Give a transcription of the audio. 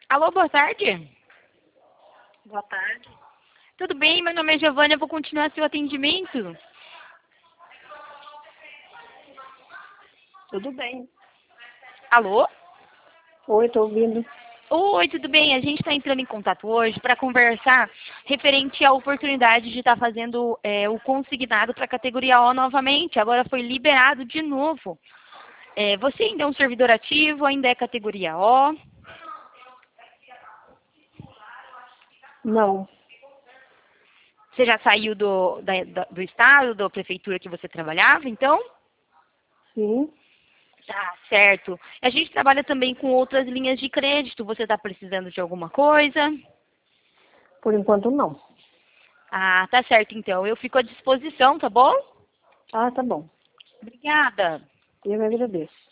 Alô, boa tarde. Boa tarde. Tudo bem? Meu nome é Giovana, eu vou continuar seu atendimento. Tudo bem. Alô? Oi, tô ouvindo. Oi, tudo bem? A gente está entrando em contato hoje para conversar referente à oportunidade de estar fazendo o consignado para a categoria O novamente. Agora foi liberado de novo. Você ainda é um servidor ativo, ainda é categoria O? Não. Você já saiu do estado, da prefeitura que você trabalhava, então? Sim. Tá, certo. A gente trabalha também com outras linhas de crédito. Você está precisando de alguma coisa? Por enquanto, não. Ah, tá certo, então. Eu fico à disposição, tá bom? Ah, tá bom. Obrigada. Eu agradeço.